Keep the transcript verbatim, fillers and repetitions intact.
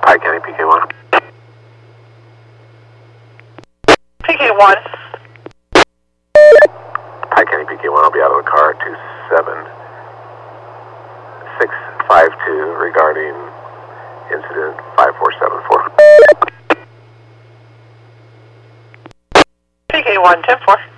Pike County P K one. P K one. Pike County P K one, I'll be out of the car at two seven six five two regarding incident five four seven four. P K one, ten four.